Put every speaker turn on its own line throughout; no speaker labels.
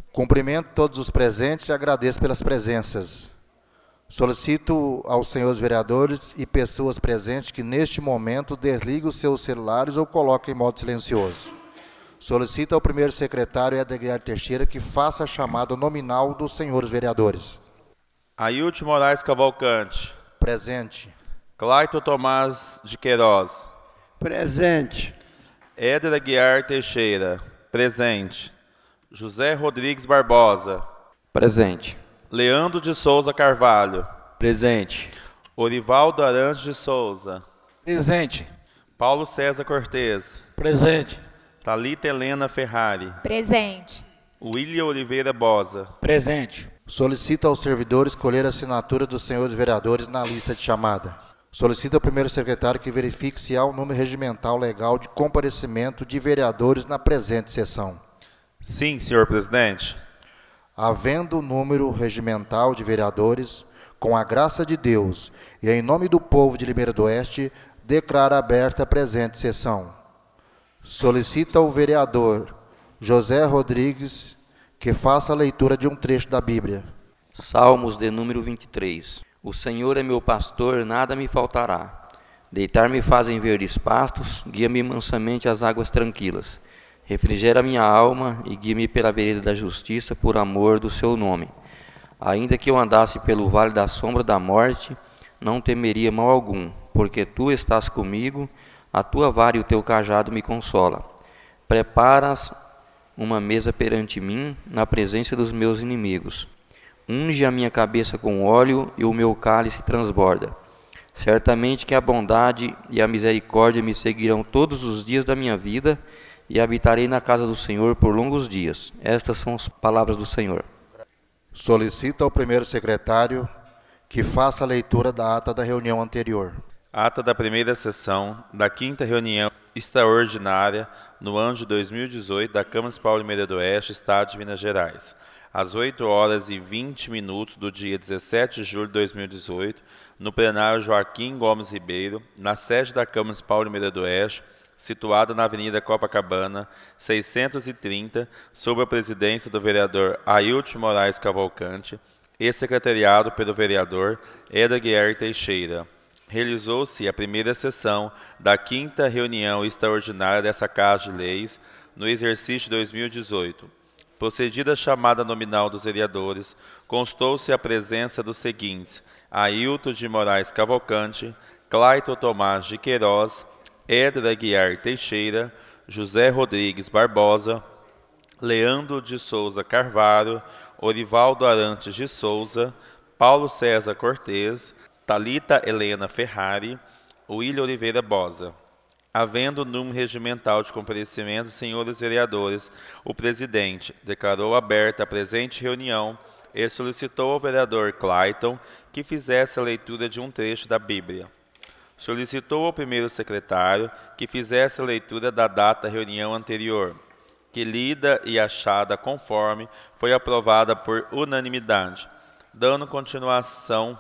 Cumprimento todos os presentes e agradeço pelas presenças. Solicito aos senhores vereadores e pessoas presentes que neste momento desliguem os seus celulares ou coloquem em modo silencioso. Solicito ao primeiro secretário Edgar Teixeira que faça a chamada nominal dos senhores vereadores.
Ailton Moraes Cavalcante.
Presente.
Clayton Tomás de Queiroz.
Presente.
Éder Aguiar Teixeira. Presente. José Rodrigues Barbosa.
Presente.
Leandro de Souza Carvalho.
Presente.
Orivaldo Arantes de Souza.
Presente.
Paulo César Cortez.
Presente.
Thalita Helena Ferrari.
Presente.
William Oliveira Bosa.
Presente.
Solicito aos servidores escolher a assinatura dos senhores vereadores na lista de chamada. Solicito ao primeiro secretário que verifique se há um número regimental legal de comparecimento de vereadores na presente sessão.
Sim, senhor presidente.
Havendo número regimental de vereadores, com a graça de Deus e em nome do povo de Limeira do Oeste, declaro aberta a presente sessão. Solicito ao vereador José Rodrigues que faça a leitura de um trecho da Bíblia.
Salmos de número 23. O Senhor é meu pastor, nada me faltará. Deitar-me faz em verdes pastos, guia-me mansamente às águas tranquilas. Refrigera minha alma e guia-me pela vereda da justiça por amor do seu nome. Ainda que eu andasse pelo vale da sombra da morte, não temeria mal algum, porque tu estás comigo, a tua vara e o teu cajado me consola. Preparas uma mesa perante mim, na presença dos meus inimigos. Unge a minha cabeça com óleo e o meu cálice transborda. Certamente que a bondade e a misericórdia me seguirão todos os dias da minha vida, e habitarei na casa do Senhor por longos dias. Estas são as palavras do Senhor.
Solicito ao primeiro secretário que faça a leitura da ata da reunião anterior.
Ata da primeira sessão da 5ª reunião extraordinária no ano de 2018 da Câmara Municipal de Limeira do Oeste, Estado de Minas Gerais. Às 8h20 do dia 17 de julho de 2018, no plenário Joaquim Gomes Ribeiro, na sede da Câmara Municipal de Limeira do Oeste, situada na Avenida Copacabana, 630, sob a presidência do vereador Ailton Moraes Cavalcante e secretariado pelo vereador Éder Aguiar Teixeira. Realizou-se a primeira sessão da 5ª reunião extraordinária dessa Casa de Leis no exercício 2018. Procedida a chamada nominal dos vereadores, constou-se a presença dos seguintes: Ailton de Moraes Cavalcante, Clayton Tomás de Queiroz, Éder Aguiar Teixeira, José Rodrigues Barbosa, Leandro de Souza Carvalho, Orivaldo Arantes de Souza, Paulo César Cortez, Thalita Helena Ferrari, William Oliveira Bosa. Havendo número regimental de comparecimento, senhores vereadores, o presidente declarou aberta a presente reunião e solicitou ao vereador Clayton que fizesse a leitura de um trecho da Bíblia. Solicitou ao primeiro secretário que fizesse a leitura da data da reunião anterior, que lida e achada conforme foi aprovada por unanimidade. Dando continuação,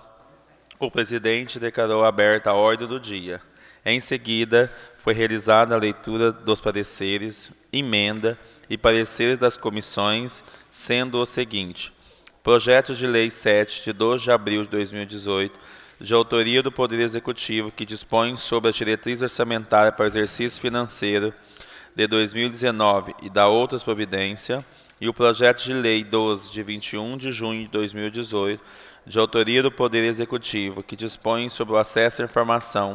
o presidente declarou aberta a ordem do dia. Em seguida, foi realizada a leitura dos pareceres, emenda e pareceres das comissões, sendo o seguinte: Projeto de Lei 7, de 12 de abril de 2018, de autoria do Poder Executivo, que dispõe sobre a diretriz orçamentária para o exercício financeiro de 2019 e da outras providências, e o Projeto de Lei 12, de 21 de junho de 2018, de autoria do Poder Executivo, que dispõe sobre o acesso à informação.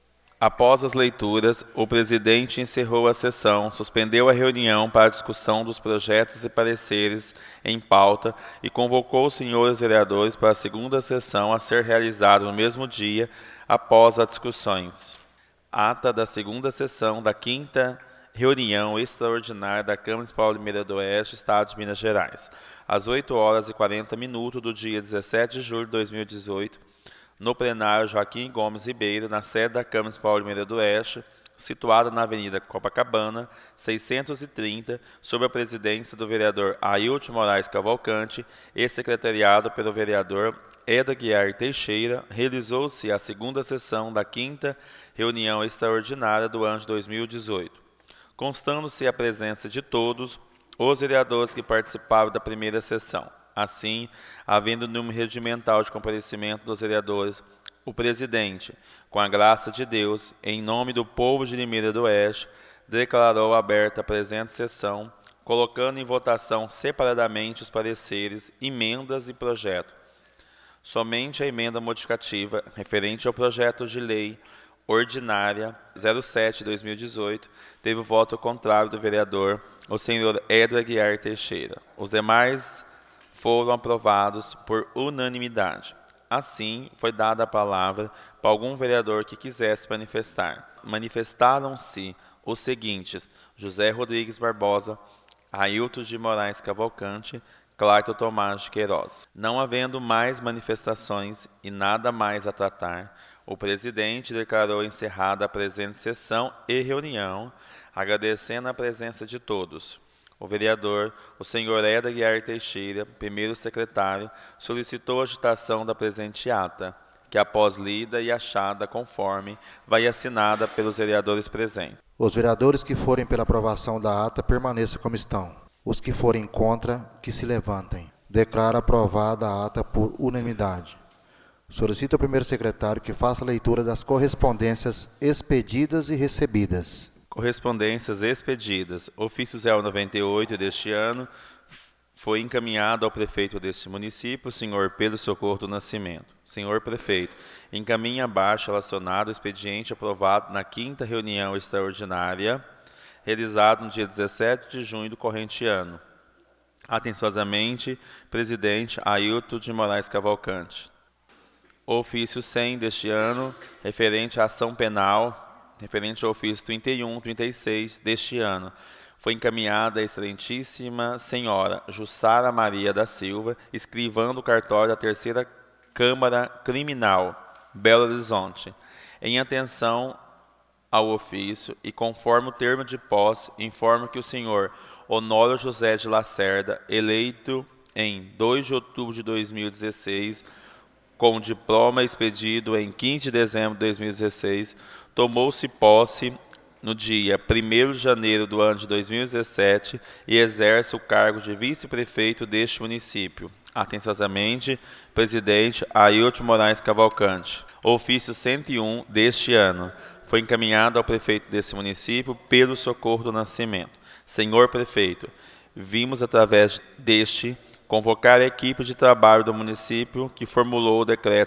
Após as leituras, o presidente encerrou a sessão, suspendeu a reunião para a discussão dos projetos e pareceres em pauta e convocou os senhores vereadores para a segunda sessão a ser realizada no mesmo dia, após as discussões. Ata da segunda sessão da 5ª reunião extraordinária da Câmara Municipal de Limeira do Oeste, Estado de Minas Gerais. Às 8h40 do dia 17 de julho de 2018, no plenário Joaquim Gomes Ribeiro, na sede da Câmara Municipal de Limeira do Oeste, situada na Avenida Copacabana, 630, sob a presidência do vereador Ailton Moraes Cavalcante e secretariado pelo vereador Éder Aguiar Teixeira, realizou-se a segunda sessão da 5ª reunião extraordinária do ano de 2018. Constando-se a presença de todos, os vereadores que participaram da primeira sessão. Assim, havendo número regimental de comparecimento dos vereadores, o presidente, com a graça de Deus, em nome do povo de Limeira do Oeste, declarou aberta a presente sessão, colocando em votação separadamente os pareceres, emendas e projeto. Somente a emenda modificativa referente ao projeto de lei ordinária 07/2018 teve o voto contrário do vereador, o senhor Edward Aguiar Teixeira. Os demais foram aprovados por unanimidade. Assim, foi dada a palavra para algum vereador que quisesse manifestar. Manifestaram-se os seguintes: José Rodrigues Barbosa, Ailton de Moraes Cavalcante, Clayton Tomás de Queiroz. Não havendo mais manifestações e nada mais a tratar, o presidente declarou encerrada a presente sessão e reunião, agradecendo a presença de todos. O vereador, o senhor Edward Aguiar Teixeira, primeiro secretário, solicitou a agitação da presente ata, que após lida e achada conforme, vai assinada pelos vereadores presentes.
Os vereadores que forem pela aprovação da ata permaneçam como estão. Os que forem contra, que se levantem. Declaro aprovada a ata por unanimidade. Solicito ao primeiro secretário que faça a leitura das correspondências expedidas e recebidas.
Correspondências expedidas. Ofício 098 deste ano foi encaminhado ao prefeito deste município, senhor Pedro Socorro do Nascimento. Senhor prefeito, encaminha abaixo relacionado o expediente aprovado na 5ª reunião extraordinária, realizado no dia 17 de junho do corrente ano. Atenciosamente, presidente Ailton de Moraes Cavalcante. Ofício 100 deste ano, referente à ação penal, referente ao ofício 31/36 deste ano, foi encaminhada à excelentíssima senhora Jussara Maria da Silva, escrivã do cartório da 3ª Câmara Criminal, Belo Horizonte, em atenção ao ofício e conforme o termo de posse, informo que o senhor Honório José de Lacerda, eleito em 2 de outubro de 2016, com diploma expedido em 15 de dezembro de 2016, tomou-se posse no dia 1º de janeiro do ano de 2017 e exerce o cargo de vice-prefeito deste município. Atenciosamente, presidente Ailton Moraes Cavalcante. Ofício 101 deste ano foi encaminhado ao prefeito desse município pelo Socorro do Nascimento. Senhor prefeito, vimos através deste convocar a equipe de trabalho do município que formulou o decreto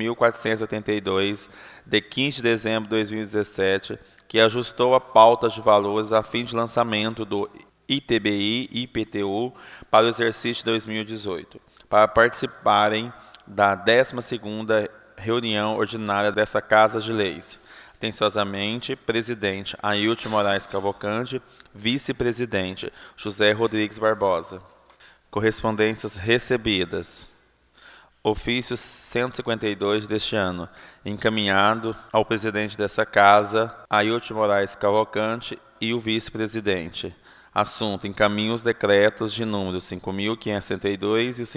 5.482, de 15 de dezembro de 2017, que ajustou a pauta de valores a fim de lançamento do ITBI e IPTU para o exercício de 2018, para participarem da 12ª reunião ordinária dessa Casa de Leis. Atenciosamente, presidente Ailton Moraes Cavalcante, vice-presidente José Rodrigues Barbosa. Correspondências recebidas. Ofício 152 deste ano, encaminhado ao presidente dessa Casa, Ailton Moraes Cavalcante, e o vice-presidente. Assunto: encaminho os decretos de número 5.562 e o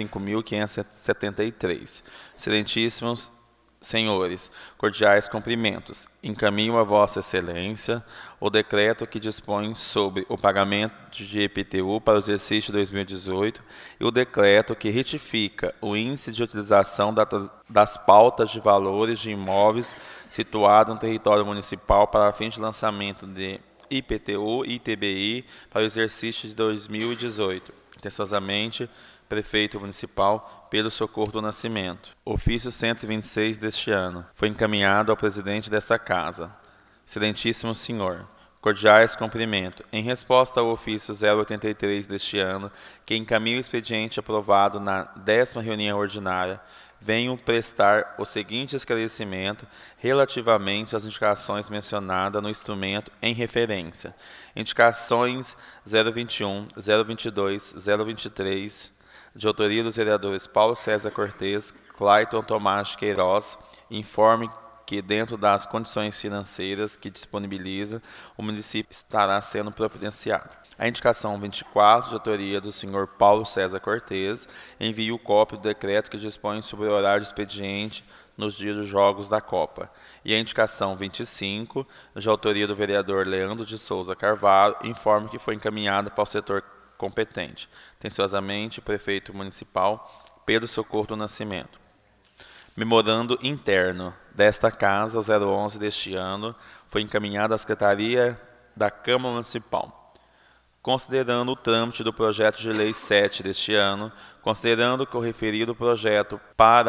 5.573. Excelentíssimos senhores, cordiais cumprimentos. Encaminho a Vossa Excelência o decreto que dispõe sobre o pagamento de IPTU para o exercício 2018 e o decreto que retifica o índice de utilização das pautas de valores de imóveis situados no território municipal para fim de lançamento de IPTU e ITBI para o exercício de 2018. Atenciosamente, prefeito municipal Pedro Socorro do Nascimento. Ofício 126 deste ano foi encaminhado ao presidente desta Casa. Excelentíssimo senhor, cordiais cumprimentos. Em resposta ao ofício 083 deste ano, que encaminha o expediente aprovado na 10ª reunião ordinária, venho prestar o seguinte esclarecimento relativamente às indicações mencionadas no instrumento em referência. Indicações 021, 022, 023, de autoria dos vereadores Paulo César Cortes, Clayton Tomás de Queiroz, informe que, dentro das condições financeiras que disponibiliza, o município estará sendo providenciado. A indicação 24, de autoria do senhor Paulo César Cortes, envia cópia do decreto que dispõe sobre o horário de expediente nos dias dos Jogos da Copa. E a indicação 25, de autoria do vereador Leandro de Souza Carvalho, informa que foi encaminhada para o setor competente. Atenciosamente, Prefeito Municipal Pedro Socorro do Nascimento. Memorando interno desta Casa, 011 deste ano, foi encaminhado à Secretaria da Câmara Municipal. Considerando o trâmite do projeto de lei 7 deste ano, considerando que o referido projeto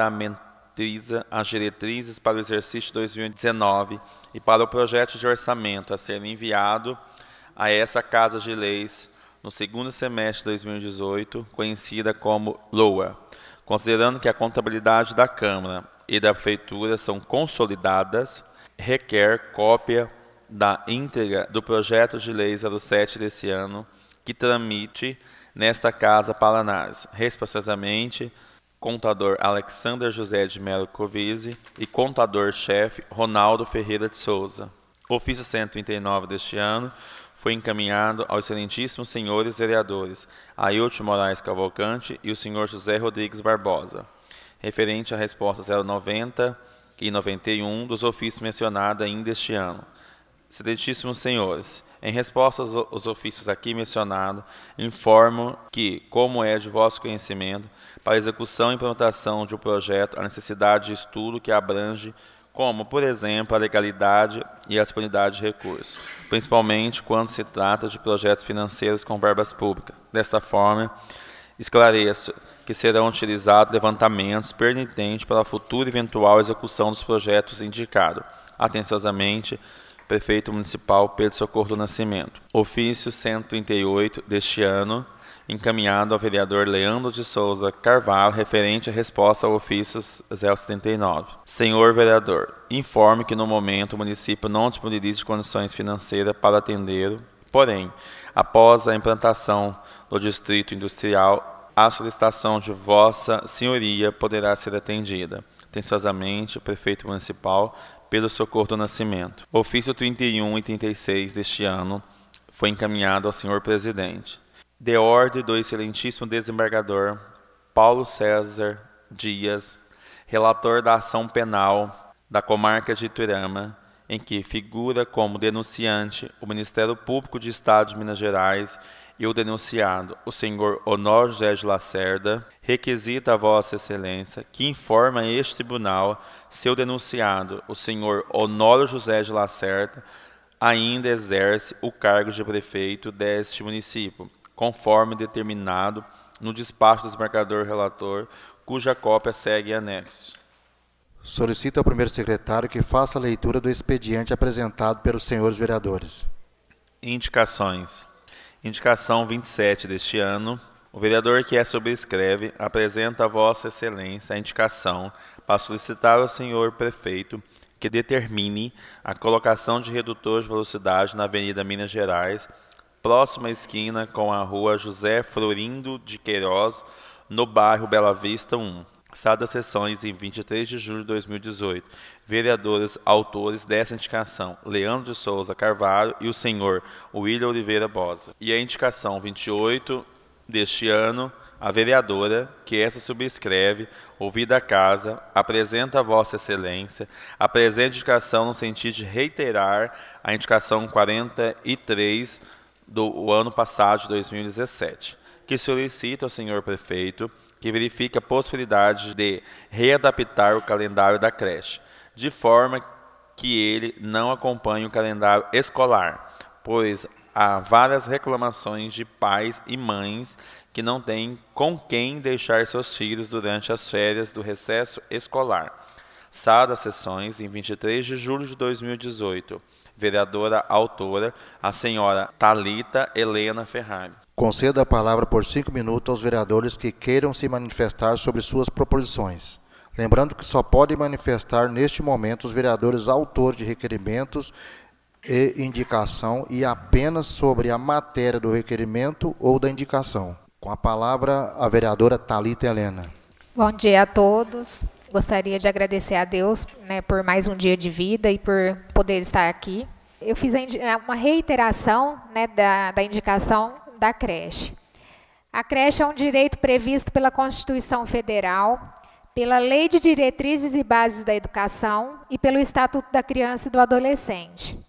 parametriza as diretrizes para o exercício 2019 e para o projeto de orçamento a ser enviado a essa Casa de Leis no segundo semestre de 2018, conhecida como LOA, considerando que a contabilidade da Câmara e da Prefeitura são consolidadas, requer cópia da íntegra do projeto de lei 07 desse ano, que tramite nesta Casa para análise. Respeitosamente, contador Alexander José de Melo Covise e contador-chefe Ronaldo Ferreira de Souza. Ofício 139 deste ano foi encaminhado aos excelentíssimos senhores vereadores Ailton Moraes Cavalcante e o senhor José Rodrigues Barbosa, referente à resposta 090 e 91 dos ofícios mencionados ainda este ano. Excelentíssimos senhores, em resposta aos ofícios aqui mencionados, informo que, como é de vosso conhecimento, para a execução e implementação de um projeto, a necessidade de estudo que abrange como, por exemplo, a legalidade e a disponibilidade de recursos, principalmente quando se trata de projetos financeiros com verbas públicas. Desta forma, esclareço que serão utilizados levantamentos pertinentes para a futura eventual execução dos projetos indicados. Atenciosamente, Prefeito Municipal Pedro Socorro do Nascimento. Ofício 138 deste ano, encaminhado ao vereador Leandro de Souza Carvalho, referente à resposta ao ofício 079. Senhor vereador, informe que no momento o município não disponibiliza condições financeiras para atender, porém, após a implantação do distrito industrial, a solicitação de vossa senhoria poderá ser atendida. Atenciosamente, Prefeito Municipal Pedro Socorro do Nascimento. Ofício 31 e 36 deste ano foi encaminhado ao senhor presidente. De ordem do excelentíssimo desembargador Paulo César Dias, relator da ação penal da comarca de Iturama, em que figura como denunciante o Ministério Público de Estado de Minas Gerais e o denunciado, o senhor Honório José de Lacerda, requisita a vossa excelência que informa este tribunal se o denunciado, o senhor Honório José de Lacerda, ainda exerce o cargo de prefeito deste município, conforme determinado no despacho do desembargador relator, cuja cópia segue em anexo.
Solicito ao primeiro secretário que faça a leitura do expediente apresentado pelos senhores vereadores.
Indicações. Indicação 27 deste ano. O vereador que a sobrescreve apresenta a vossa excelência a indicação para solicitar ao senhor prefeito que determine a colocação de redutor de velocidade na Avenida Minas Gerais, próxima à esquina com a rua José Florindo de Queiroz, no bairro Bela Vista 1. Sala das sessões em 23 de julho de 2018. Vereadores autores dessa indicação, Leandro de Souza Carvalho e o senhor William Oliveira Bosa. E a indicação 28 deste ano, a vereadora, que essa subscreve, ouvida a casa, apresenta a vossa excelência, a presente indicação no sentido de reiterar a indicação 43 do ano passado, de 2017, que solicita ao senhor prefeito que verifique a possibilidade de readaptar o calendário da creche, de forma que ele não acompanhe o calendário escolar, pois há várias reclamações de pais e mães que não têm com quem deixar seus filhos durante as férias do recesso escolar. Sala das sessões em 23 de julho de 2018. Vereadora autora, a senhora Thalita Helena Ferrari.
Conceda a palavra por 5 minutos aos vereadores que queiram se manifestar sobre suas proposições. Lembrando que só podem manifestar neste momento os vereadores autores de requerimentos e indicação e apenas sobre a matéria do requerimento ou da indicação. Com a palavra, a vereadora Thalita Helena.
Bom dia a todos. Gostaria de agradecer a Deus, por mais um dia de vida e por poder estar aqui. Eu fiz uma reiteração, da indicação da creche. A creche é um direito previsto pela Constituição Federal, pela Lei de Diretrizes e Bases da Educação e pelo Estatuto da Criança e do Adolescente.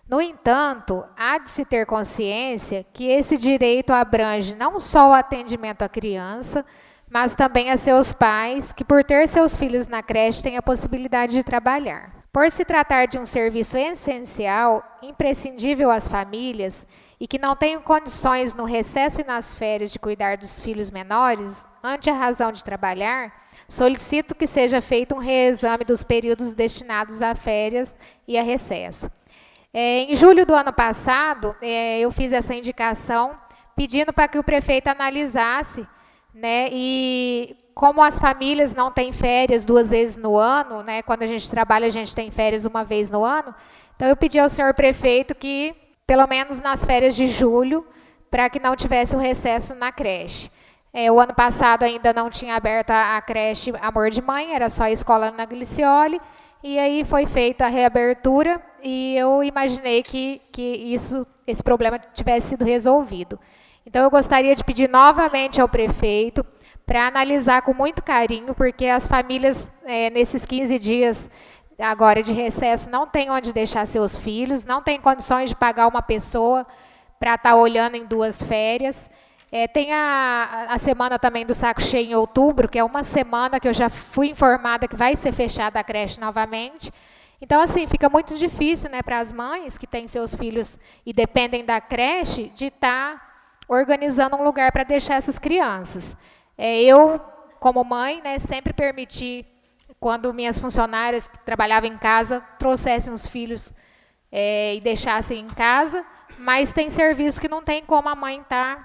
No entanto, há de se ter consciência que esse direito abrange não só o atendimento à criança, mas também a seus pais, que por ter seus filhos na creche têm a possibilidade de trabalhar. Por se tratar de um serviço essencial, imprescindível às famílias, e que não tenham condições no recesso e nas férias de cuidar dos filhos menores, ante a razão de trabalhar, solicito que seja feito um reexame dos períodos destinados a férias e a recesso. Em julho do ano passado, eu fiz essa indicação pedindo para que o prefeito analisasse, né, e como as famílias não têm férias 2 vezes no ano, né, quando a gente trabalha a gente tem férias 1 vez no ano, então eu pedi ao senhor prefeito que, pelo menos nas férias de julho, para que não tivesse o recesso na creche. O ano passado ainda não tinha aberto a creche Amor de Mãe, era só a escola Ana Glicioli, e aí foi feita a reabertura e eu imaginei que esse problema tivesse sido resolvido. Então eu gostaria de pedir novamente ao prefeito para analisar com muito carinho, porque as famílias nesses 15 dias agora de recesso não têm onde deixar seus filhos, não têm condições de pagar uma pessoa para estar olhando em 2 férias. Tem a semana também do saco cheio em outubro, que é uma semana que eu já fui informada que vai ser fechada a creche novamente. Então, assim, fica muito difícil, né, para as mães que têm seus filhos e dependem da creche, de estar organizando um lugar para deixar essas crianças. Eu, como mãe, né, sempre permiti, quando minhas funcionárias que trabalhavam em casa trouxessem os filhos e deixassem em casa, mas tem serviço que não tem como a mãe estar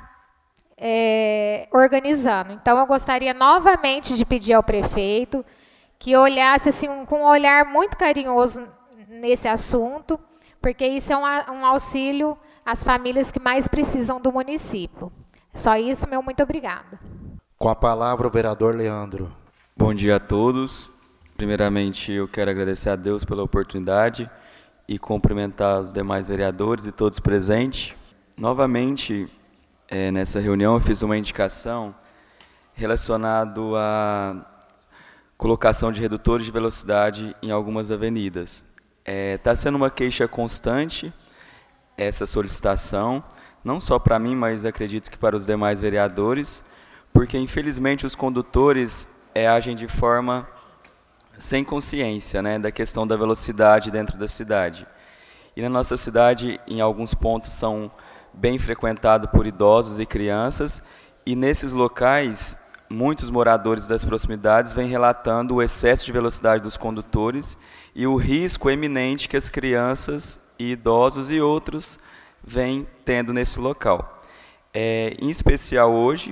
organizando. Então, eu gostaria novamente de pedir ao prefeito que olhasse assim, com um olhar muito carinhoso nesse assunto, porque isso é um auxílio às famílias que mais precisam do município. Só isso, meu muito obrigada.
Com a palavra, o vereador Leandro.
Bom dia a todos. Primeiramente, eu quero agradecer a Deus pela oportunidade e cumprimentar os demais vereadores e todos presentes. Novamente, nessa reunião, eu fiz uma indicação relacionada à colocação de redutores de velocidade em algumas avenidas. Está sendo uma queixa constante essa solicitação, não só para mim, mas acredito que para os demais vereadores, porque, infelizmente, os condutores agem de forma sem consciência, né, da questão da velocidade dentro da cidade. E na nossa cidade, em alguns pontos, são bem frequentados por idosos e crianças, e nesses locais, muitos moradores das proximidades vêm relatando o excesso de velocidade dos condutores e o risco eminente que as crianças e idosos e outros vêm tendo nesse local. Em especial hoje,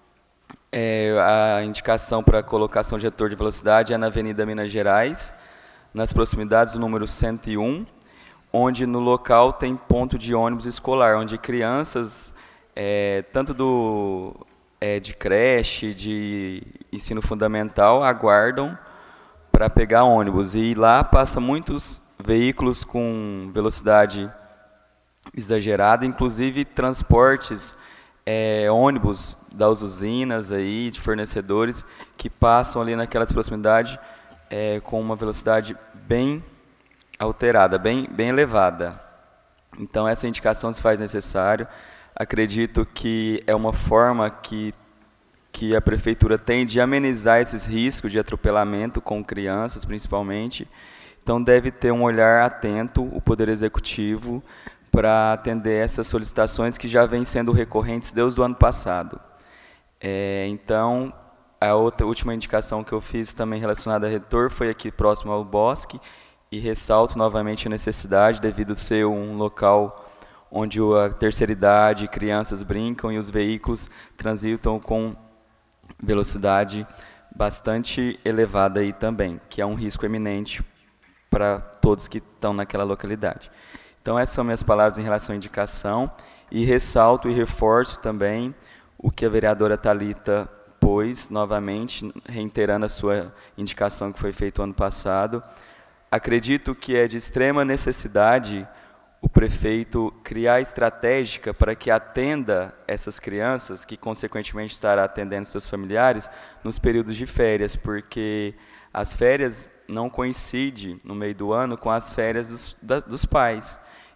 a indicação para a colocação de redutor de velocidade é na Avenida Minas Gerais, nas proximidades do número 101, onde no local tem ponto de ônibus escolar, onde crianças, tanto de creche, de ensino fundamental, aguardam para pegar ônibus. E lá passa muitos veículos com velocidade exagerada, inclusive transportes, ônibus das usinas, aí, de fornecedores, que passam ali naquelas proximidades com uma velocidade bem alterada, bem elevada. Então, essa indicação se faz necessário. Acredito que é uma forma que a prefeitura tem de amenizar esses riscos de atropelamento com crianças, principalmente. Então, deve ter um olhar atento, o Poder Executivo, para atender essas solicitações que já vêm sendo recorrentes desde o ano passado. Então, a última indicação que eu fiz também relacionada a redutor foi aqui próximo ao bosque, e ressalto novamente a necessidade, devido a ser um local onde a terceira idade, crianças brincam e os veículos transitam com velocidade bastante elevada aí também, que é um risco eminente para todos que estão naquela localidade. Então, essas são minhas palavras em relação à indicação, e ressalto e reforço também o que a vereadora Thalita pôs, novamente, reiterando a sua indicação que foi feita ano passado. Acredito que é de extrema necessidade o prefeito criar estratégica para que atenda essas crianças, que consequentemente estará atendendo seus familiares, nos períodos de férias, porque as férias não coincidem no meio do ano com as férias dos pais.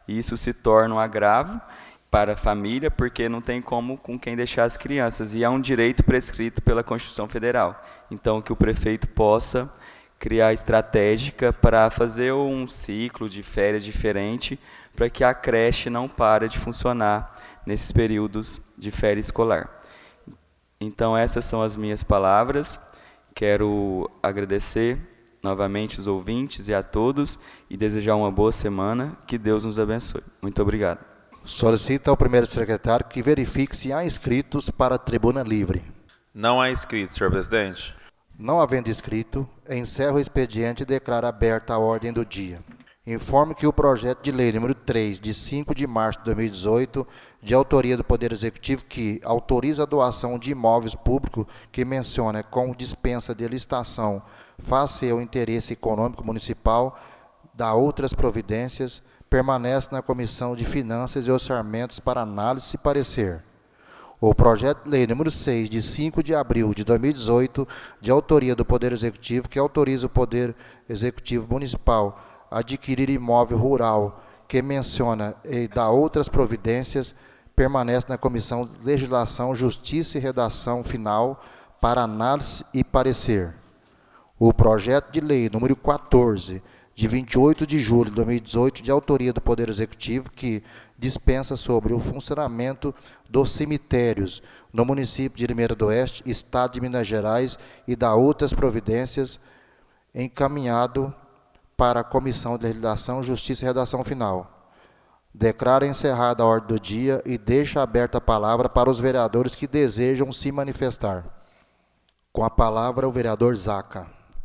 e isso se torna um agravo para a família, porque não tem como com quem deixar as crianças, e é um direito prescrito pela Constituição Federal. Então, que o prefeito possa criar estratégica para fazer um ciclo de férias diferente, para que a creche não pare de funcionar nesses períodos de férias escolar. Então, essas são as minhas palavras. Quero agradecer novamente os ouvintes e a todos e desejar uma boa semana. Que Deus nos abençoe. Muito obrigado.
Solicita ao primeiro secretário que verifique se há inscritos para a tribuna livre.
Não há inscritos, senhor presidente.
Não havendo inscrito, encerro o expediente e declaro aberta a ordem do dia. Informo que o projeto de lei número 3, de 5 de março de 2018, de autoria do Poder Executivo, que autoriza a doação de imóveis públicos, que menciona com dispensa de licitação, face ao interesse econômico municipal, dá outras providências, permanece na Comissão de Finanças e Orçamentos para análise e parecer. O projeto de lei número 6, de 5 de abril de 2018, de autoria do Poder Executivo, que autoriza o Poder Executivo Municipal a adquirir imóvel rural, que menciona e dá outras providências, permanece na Comissão de Legislação, Justiça e Redação Final para análise e parecer. O projeto de lei número 14, de 28 de julho de 2018, de autoria do Poder Executivo, que dispensa sobre o funcionamento dos cemitérios no município de Limeira do Oeste, Estado de Minas Gerais, e dá outras providências, encaminhado para a Comissão de Legislação, Justiça e Redação Final. Declara encerrada a ordem do dia e deixa aberta a palavra para os vereadores que desejam se manifestar. Com a palavra, o vereador Zaca.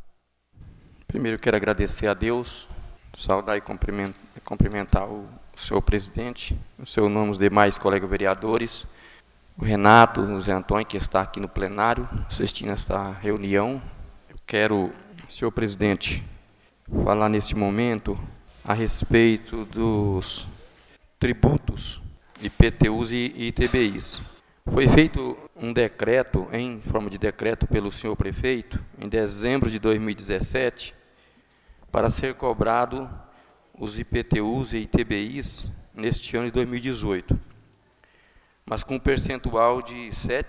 Primeiro, quero agradecer a Deus, saudar e cumprimentar o senhor presidente, o seu nome, os demais colegas vereadores, o Renato, o Zé Antônio, que está aqui no plenário, assistindo esta reunião. Eu quero, senhor presidente, falar neste momento a respeito dos tributos, IPTUs e ITBIs. Foi feito um decreto, em forma de decreto, pelo senhor prefeito, em dezembro de 2017, para ser cobrado os IPTUs e ITBIs neste ano de 2018, mas com um percentual de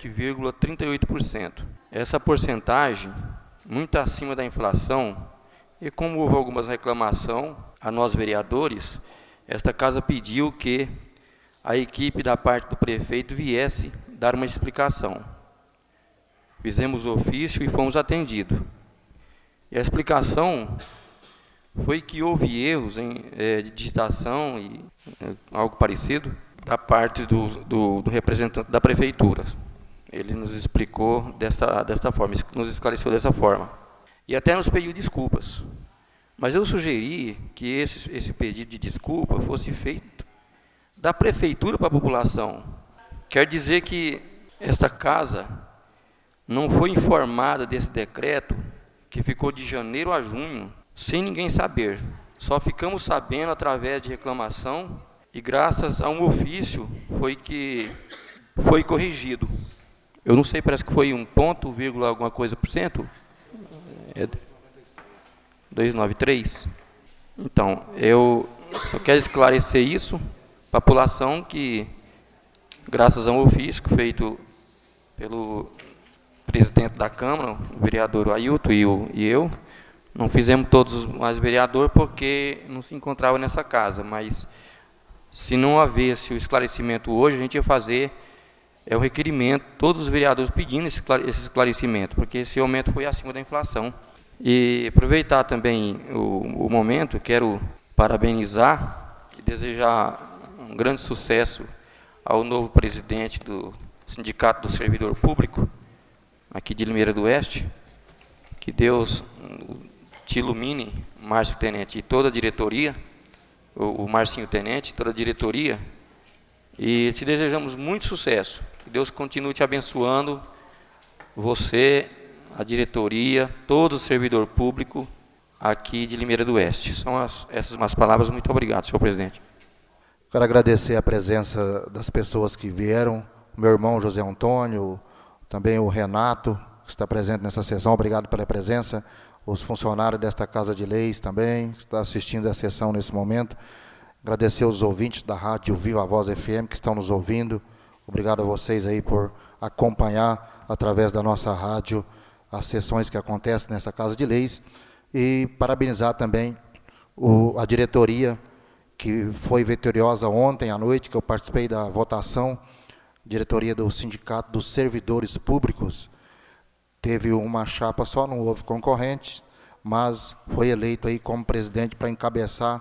7,38%. Essa porcentagem, muito acima da inflação, e como houve algumas reclamações a nós vereadores, esta casa pediu que a equipe da parte do prefeito viesse dar uma explicação. Fizemos o ofício e fomos atendidos. E a explicação foi que houve erros de digitação e algo parecido da parte do representante da prefeitura. Ele nos explicou desta forma, nos esclareceu dessa forma. E até nos pediu desculpas. Mas eu sugeri que esse pedido de desculpa fosse feito da prefeitura para a população. Quer dizer que esta casa não foi informada desse decreto, que ficou de janeiro a junho, sem ninguém saber. Só ficamos sabendo através de reclamação e graças a um ofício foi corrigido. Eu não sei, parece que foi 1 ponto, alguma coisa por cento. 293. Então, eu só quero esclarecer isso para a população, que graças a um ofício feito pelo presidente da Câmara, o vereador Ailton e eu, não fizemos todos mais vereador porque não se encontrava nessa casa, mas se não houvesse o esclarecimento hoje, a gente ia fazer o requerimento, todos os vereadores pedindo esse esclarecimento, porque esse aumento foi acima da inflação. E aproveitar também o momento, quero parabenizar e desejar um grande sucesso ao novo presidente do Sindicato do Servidor Público, aqui de Limeira do Oeste. Que Deus te ilumine, Márcio Tenente, e toda a diretoria, o Marcinho Tenente, toda a diretoria, e te desejamos muito sucesso. Que Deus continue te abençoando, você, a diretoria, todo o servidor público aqui de Limeira do Oeste. São essas umas palavras. Muito obrigado, senhor presidente.
Quero agradecer a presença das pessoas que vieram, o meu irmão José Antônio, também o Renato, que está presente nessa sessão, obrigado pela presença, os funcionários desta Casa de Leis também, que está assistindo a sessão nesse momento. Agradecer aos ouvintes da rádio Viva a Voz FM que estão nos ouvindo. Obrigado a vocês aí por acompanhar através da nossa rádio as sessões que acontecem nessa Casa de Leis. E parabenizar também a diretoria, que foi vitoriosa ontem à noite, que eu participei da votação, diretoria do Sindicato dos Servidores Públicos. Teve uma chapa só, não houve concorrente, mas foi eleito aí como presidente para encabeçar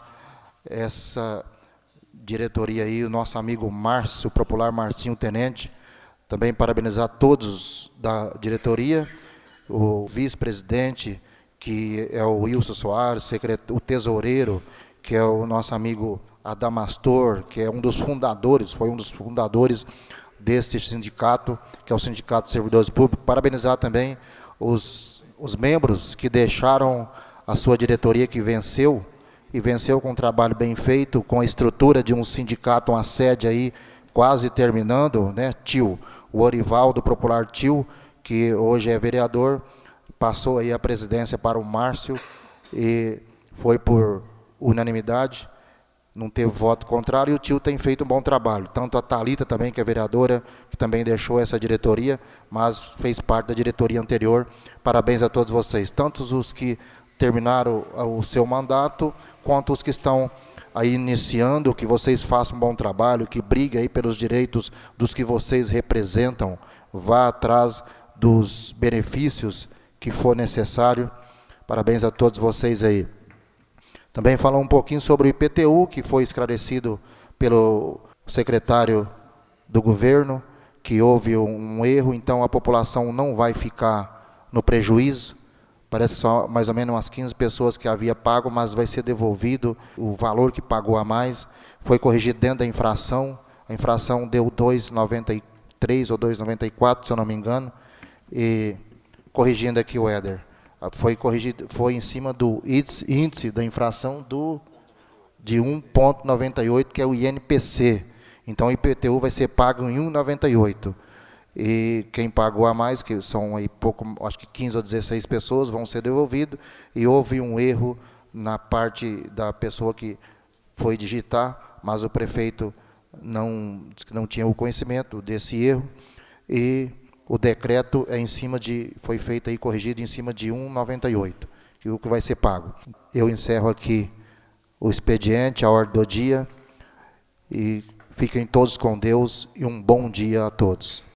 essa diretoria aí, o nosso amigo Márcio, o popular Marcinho Tenente. Também parabenizar todos da diretoria, o vice-presidente, que é o Wilson Soares, o tesoureiro, que é o nosso amigo Adamastor, que é um dos fundadores, foi um dos fundadores deste sindicato, que é o Sindicato de Servidores Públicos. Parabenizar também os membros que deixaram a sua diretoria, que venceu, e venceu com um trabalho bem feito, com a estrutura de um sindicato, uma sede aí quase terminando, né? Tio, o Orivaldo Popular Tio, que hoje é vereador, passou aí a presidência para o Márcio e foi por unanimidade, não teve voto contrário, e o tio tem feito um bom trabalho. Tanto a Thalita também, que é vereadora, que também deixou essa diretoria, mas fez parte da diretoria anterior. Parabéns a todos vocês, tanto os que terminaram o seu mandato, quanto os que estão aí iniciando, que vocês façam um bom trabalho, que briguem aí pelos direitos dos que vocês representam, vá atrás dos benefícios que for necessário. Parabéns a todos vocês aí. Também falar um pouquinho sobre o IPTU, que foi esclarecido pelo secretário do governo, que houve um erro, então a população não vai ficar no prejuízo. Parece só mais ou menos umas 15 pessoas que havia pago, mas vai ser devolvido o valor que pagou a mais. Foi corrigido dentro da infração. A infração deu 2,93 ou 2,94, se eu não me engano. E corrigindo aqui o Éder, foi corrigido, foi em cima do índice da infração de 1,98, que é o INPC. Então o IPTU vai ser pago em 1,98. E quem pagou a mais, que são aí pouco, acho que 15 ou 16 pessoas, vão ser devolvidos. E houve um erro na parte da pessoa que foi digitar, mas o prefeito disse que não tinha o conhecimento desse erro. E o decreto foi feito aí, corrigido em cima de 1,98, que é o que vai ser pago. Eu encerro aqui o expediente, a ordem do dia, e fiquem todos com Deus e um bom dia a todos.